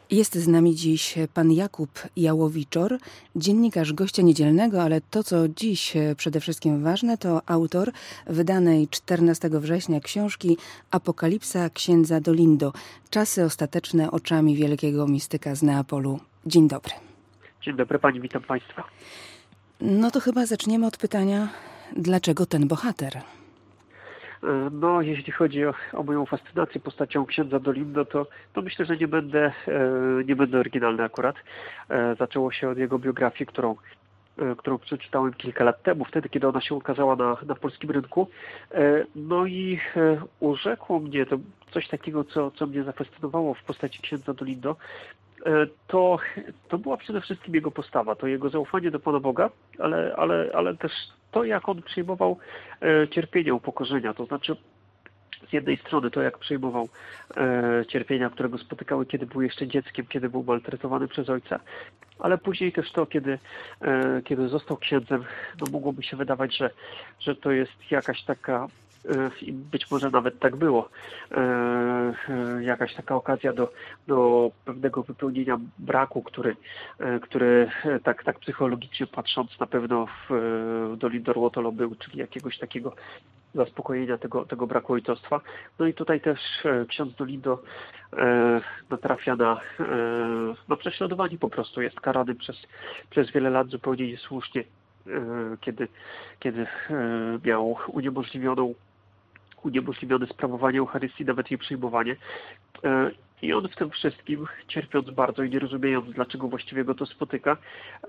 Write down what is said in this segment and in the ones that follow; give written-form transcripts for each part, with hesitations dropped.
Jest z nami dziś pan Jakub Jałowiczor, dziennikarz Gościa Niedzielnego, ale to, co dziś przede wszystkim ważne, to autor wydanej 14 września książki Apokalipsa księdza Dolindo. Czasy ostateczne oczami wielkiego mistyka z Neapolu. Dzień dobry. Dzień dobry pani, witam państwa. No to chyba zaczniemy od pytania, dlaczego ten bohater? No, jeśli chodzi o moją fascynację postacią księdza Dolindo, to myślę, że nie będę oryginalny akurat. Zaczęło się od jego biografii, którą przeczytałem kilka lat temu, wtedy, kiedy ona się ukazała na polskim rynku. No i urzekło mnie to coś takiego, co mnie zafascynowało w postaci księdza Dolindo. To była przede wszystkim jego postawa, to jego zaufanie do Pana Boga, ale też to, jak on przyjmował cierpienia, upokorzenia. To znaczy, z jednej strony to, jak przyjmował cierpienia, które go spotykały, kiedy był jeszcze dzieckiem, kiedy był maltretowany przez ojca, ale później też to, kiedy został księdzem, no mogłoby się wydawać, że to jest jakaś taka, i być może nawet tak było, jakaś taka okazja do pewnego wypełnienia braku, który tak psychologicznie patrząc na pewno w Dolindo Ruotolo był, czyli jakiegoś takiego zaspokojenia tego braku ojcostwa. No i tutaj też ksiądz Dolindo natrafia na prześladowanie po prostu. Jest karany przez wiele lat zupełnie niesłusznie, kiedy miał uniemożliwione sprawowanie Eucharystii, nawet jej przyjmowanie. I on w tym wszystkim, cierpiąc bardzo i nie rozumiejąc, dlaczego właściwie go to spotyka,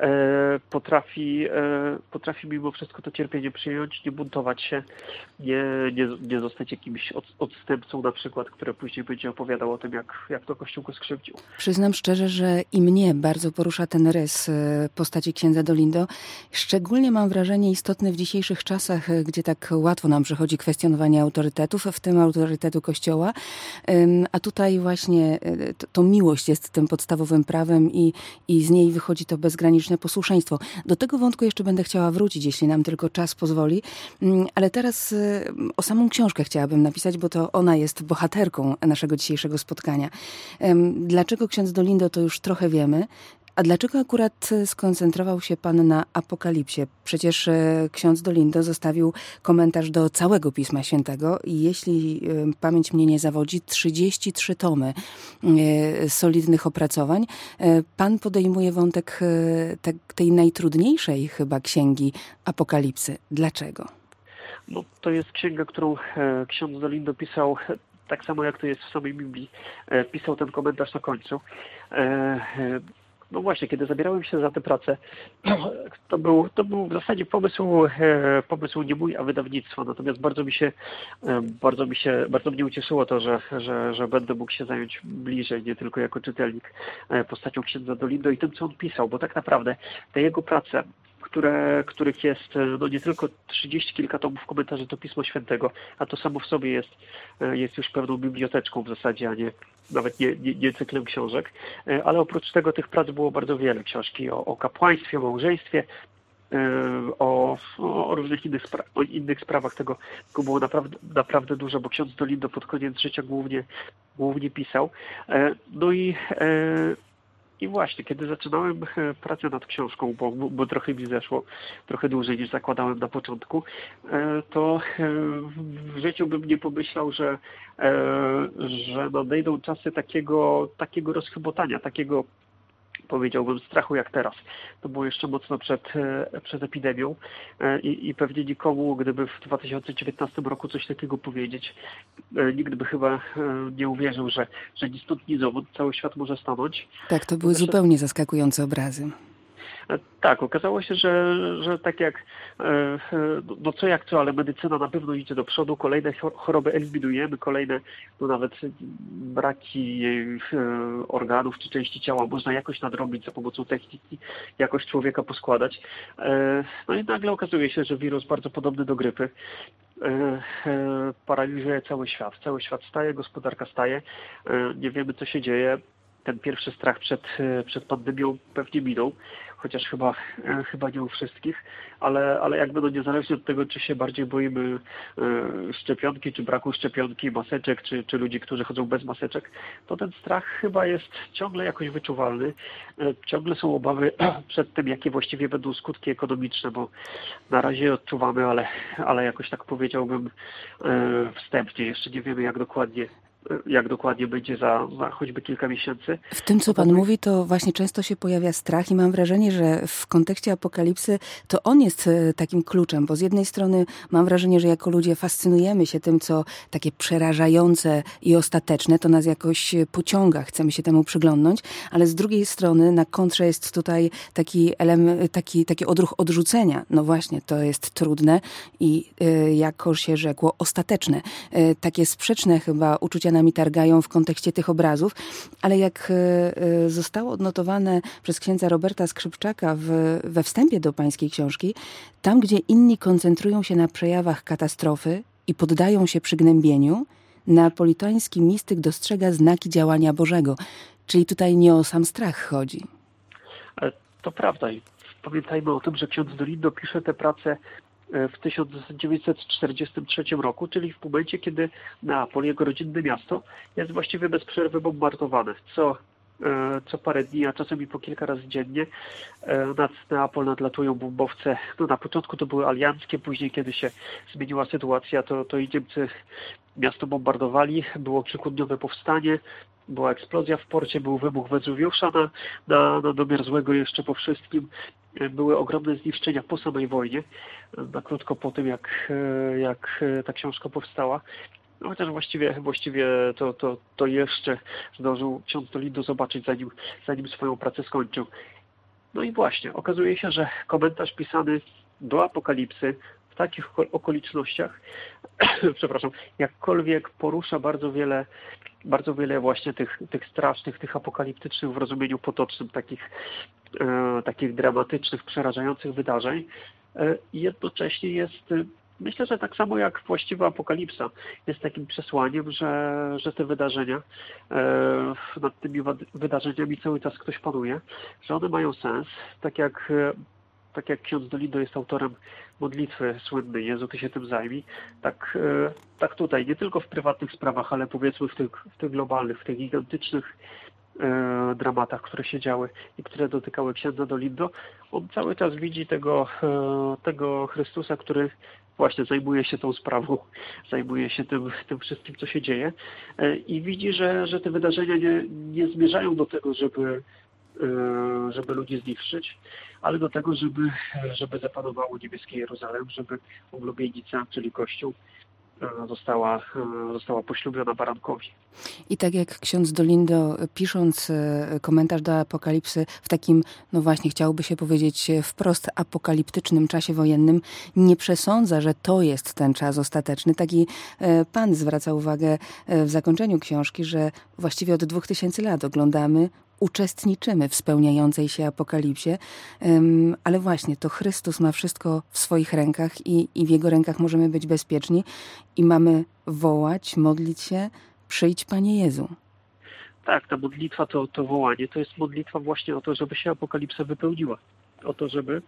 potrafi mimo wszystko to cierpienie przyjąć, nie buntować się, nie zostać jakimś odstępcą na przykład, który później będzie opowiadał o tym, jak to Kościół go skrzywdził. Przyznam szczerze, że i mnie bardzo porusza ten rys postaci księdza Dolindo. Szczególnie mam wrażenie istotne w dzisiejszych czasach, gdzie tak łatwo nam przychodzi kwestionowanie autorytetów, w tym autorytetu Kościoła, a tutaj właśnie to miłość jest tym podstawowym prawem i z niej wychodzi to bezgraniczne posłuszeństwo. Do tego wątku jeszcze będę chciała wrócić, jeśli nam tylko czas pozwoli, ale teraz o samą książkę chciałabym napisać, bo to ona jest bohaterką naszego dzisiejszego spotkania. Dlaczego ksiądz Dolindo, to już trochę wiemy. A dlaczego akurat skoncentrował się pan na Apokalipsie? Przecież ksiądz Dolindo zostawił komentarz do całego Pisma Świętego i jeśli pamięć mnie nie zawodzi, 33 tomy solidnych opracowań. Pan podejmuje wątek tej najtrudniejszej chyba księgi Apokalipsy. Dlaczego? No, to jest księga, którą ksiądz Dolindo pisał tak samo, jak to jest w samej Biblii. Pisał ten komentarz na końcu. No właśnie, kiedy zabierałem się za tę pracę, to był w zasadzie pomysł nie mój, a wydawnictwa. Natomiast bardzo mnie ucieszyło to, że będę mógł się zająć bliżej, nie tylko jako czytelnik, postacią księdza Dolindo i tym, co on pisał, bo tak naprawdę te jego prace, których jest no nie tylko 30 kilka tomów komentarzy do Pisma Świętego, a to samo w sobie jest już pewną biblioteczką w zasadzie, a nawet nie cyklem książek, ale oprócz tego tych prac było bardzo wiele. Książki o kapłaństwie, o małżeństwie, o różnych innych sprawach. Tego było naprawdę dużo, bo ksiądz Dolindo pod koniec życia głównie pisał. No i właśnie, kiedy zaczynałem pracę nad książką, bo trochę mi zeszło, trochę dłużej niż zakładałem na początku, to w życiu bym nie pomyślał, że nadejdą czasy takiego rozchybotania, takiego, powiedziałbym, strachu jak teraz. To było jeszcze mocno przed epidemią i pewnie nikomu, gdyby w 2019 roku coś takiego powiedzieć, nikt by chyba nie uwierzył, że ni stąd, ni zowąd cały świat może stanąć. Tak, to były zupełnie zaskakujące obrazy. Tak, okazało się, że tak jak, no co jak co, ale medycyna na pewno idzie do przodu, kolejne choroby eliminujemy, kolejne, no nawet braki organów czy części ciała można jakoś nadrobić za pomocą techniki, jakoś człowieka poskładać. No i nagle okazuje się, że wirus bardzo podobny do grypy paraliżuje cały świat. Cały świat staje, gospodarka staje, nie wiemy co się dzieje. ten pierwszy strach przed pandemią pewnie minął, chociaż chyba nie u wszystkich, ale jakby niezależnie od tego, czy się bardziej boimy szczepionki, czy braku szczepionki, maseczek, czy ludzi, którzy chodzą bez maseczek, to ten strach chyba jest ciągle jakoś wyczuwalny. Ciągle są obawy przed tym, jakie właściwie będą skutki ekonomiczne, bo na razie odczuwamy, ale jakoś tak powiedziałbym wstępnie. Jeszcze nie wiemy, jak dokładnie będzie za choćby kilka miesięcy. W tym, co pan mówi, to właśnie często się pojawia strach i mam wrażenie, że w kontekście apokalipsy to on jest takim kluczem, bo z jednej strony mam wrażenie, że jako ludzie fascynujemy się tym, co takie przerażające i ostateczne, to nas jakoś pociąga, chcemy się temu przyglądnąć, ale z drugiej strony na kontrze jest tutaj taki element, taki odruch odrzucenia. No właśnie, to jest trudne i jako się rzekło ostateczne. Takie sprzeczne chyba uczucia nami targają w kontekście tych obrazów, ale jak zostało odnotowane przez księdza Roberta Skrzypczaka we wstępie do pańskiej książki, tam gdzie inni koncentrują się na przejawach katastrofy i poddają się przygnębieniu, neapolitański mistyk dostrzega znaki działania Bożego. Czyli tutaj nie o sam strach chodzi. To prawda i pamiętajmy o tym, że ksiądz Dolindo pisze tę pracę w 1943 roku, czyli w momencie, kiedy Neapol, jego rodzinne miasto, jest właściwie bez przerwy bombardowane. Co parę dni, a czasami po kilka razy dziennie nad Neapol nadlatują bombowce. No, na początku to były alianckie, później kiedy się zmieniła sytuacja, to i Niemcy miasto bombardowali, było kilkudniowe powstanie, była eksplozja w porcie, był wybuch Wezuwiusza na domiar złego jeszcze po wszystkim. Były ogromne zniszczenia po samej wojnie, na krótko po tym, jak ta książka powstała. No, chociaż właściwie to jeszcze zdążył ksiądz Dolindo zobaczyć, zanim swoją pracę skończył. No i właśnie, okazuje się, że komentarz pisany do Apokalipsy w takich okolicznościach, przepraszam, jakkolwiek porusza bardzo wiele właśnie tych strasznych, tych apokaliptycznych w rozumieniu potocznym, takich dramatycznych, przerażających wydarzeń, i jednocześnie jest, myślę, że tak samo jak właściwa apokalipsa, jest takim przesłaniem, że te wydarzenia, nad tymi wydarzeniami cały czas ktoś panuje, że one mają sens, tak jak ksiądz Dolindo jest autorem modlitwy słynnej Jezu, Ty się tym zajmij, tak tutaj, nie tylko w prywatnych sprawach, ale powiedzmy w tych globalnych, w tych gigantycznych dramatach, które się działy i które dotykały księdza Dolindo, on cały czas widzi tego Chrystusa, który właśnie zajmuje się tą sprawą, zajmuje się tym wszystkim, co się dzieje, i widzi, że te wydarzenia nie zmierzają do tego, żeby ludzi zniszczyć, ale do tego, żeby zapanowało niebieskie Jeruzalem, żeby oblubienica, czyli Kościół, została poślubiona barankowi. I tak jak ksiądz Dolindo, pisząc komentarz do Apokalipsy w takim, no właśnie chciałoby się powiedzieć wprost apokaliptycznym czasie wojennym, nie przesądza, że to jest ten czas ostateczny. Taki pan zwraca uwagę w zakończeniu książki, że właściwie od 2000 lat uczestniczymy w spełniającej się apokalipsie, ale właśnie to Chrystus ma wszystko w swoich rękach i w Jego rękach możemy być bezpieczni i mamy wołać, modlić się: przyjdź, Panie Jezu. Tak, ta modlitwa, to wołanie, to jest modlitwa właśnie o to, żeby się apokalipsa wypełniła. O to, żeby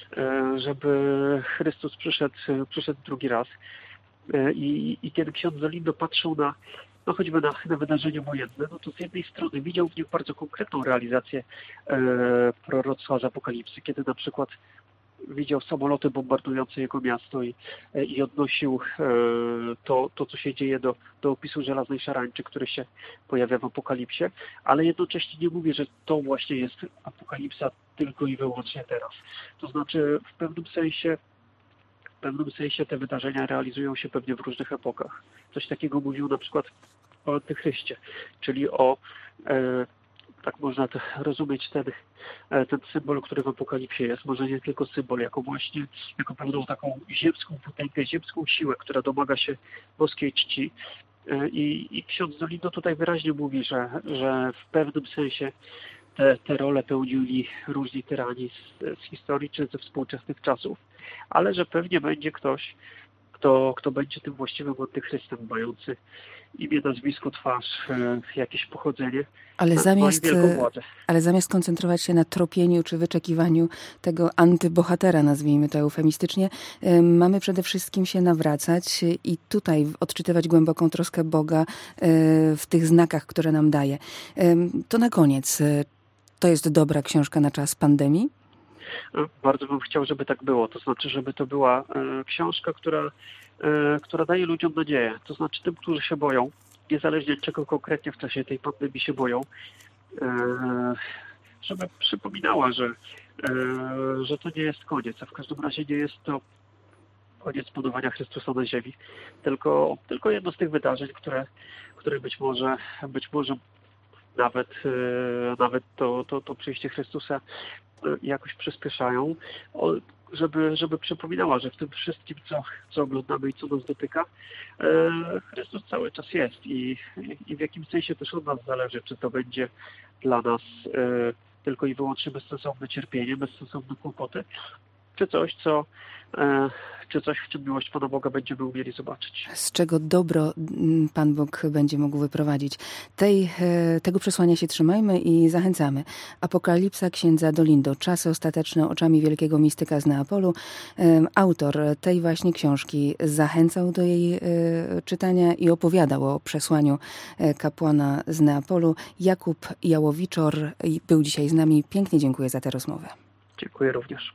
Chrystus przyszedł drugi raz. I kiedy ksiądz Dolindo patrzył choćby na wydarzenia wojenne, no to z jednej strony widział w nich bardzo konkretną realizację proroctwa z Apokalipsy, kiedy na przykład widział samoloty bombardujące jego miasto i odnosił to, co się dzieje do opisu żelaznej szarańczy, który się pojawia w Apokalipsie, ale jednocześnie nie mówię, że to właśnie jest Apokalipsa tylko i wyłącznie teraz. To znaczy w pewnym sensie te wydarzenia realizują się pewnie w różnych epokach. Coś takiego mówił na przykład o Antychryście, czyli tak można to rozumieć ten symbol, który w Apokalipsie jest, może nie tylko symbol, jako pewną taką ziemską potęgę, ziemską siłę, która domaga się boskiej czci. I ksiądz Dolindo tutaj wyraźnie mówi, że w pewnym sensie te role pełnili różni tyrani z historii czy ze współczesnych czasów, ale że pewnie będzie ktoś, kto będzie tym właściwym antychrystem, mający imię, nazwisko, twarz, jakieś pochodzenie, Ale ma i wielką władzę. ale zamiast koncentrować się na tropieniu czy wyczekiwaniu tego antybohatera, nazwijmy to eufemistycznie, mamy przede wszystkim się nawracać i tutaj odczytywać głęboką troskę Boga w tych znakach, które nam daje. To na koniec. To jest dobra książka na czas pandemii? Bardzo bym chciał, żeby tak było. To znaczy, żeby to była książka, która daje ludziom nadzieję. To znaczy tym, którzy się boją, niezależnie od czego konkretnie w czasie tej pandemii się boją, żeby przypominała, że to nie jest koniec, a w każdym razie nie jest to koniec panowania Chrystusa na ziemi, tylko jedno z tych wydarzeń, które być może nawet to przyjście Chrystusa jakoś przyspieszają, żeby przypominała, że w tym wszystkim, co oglądamy i co nas dotyka, Chrystus cały czas jest i w jakimś sensie też od nas zależy, czy to będzie dla nas tylko i wyłącznie bezsensowne cierpienie, bezsensowne kłopoty, czy coś, w czym miłość Pana Boga będziemy umieli zobaczyć. Z czego dobro Pan Bóg będzie mógł wyprowadzić. Tego przesłania się trzymajmy i zachęcamy. Apokalipsa księdza Dolindo. Czasy ostateczne oczami wielkiego mistyka z Neapolu. Autor tej właśnie książki zachęcał do jej czytania i opowiadał o przesłaniu kapłana z Neapolu. Jakub Jałowiczor był dzisiaj z nami. Pięknie dziękuję za tę rozmowę. Dziękuję również.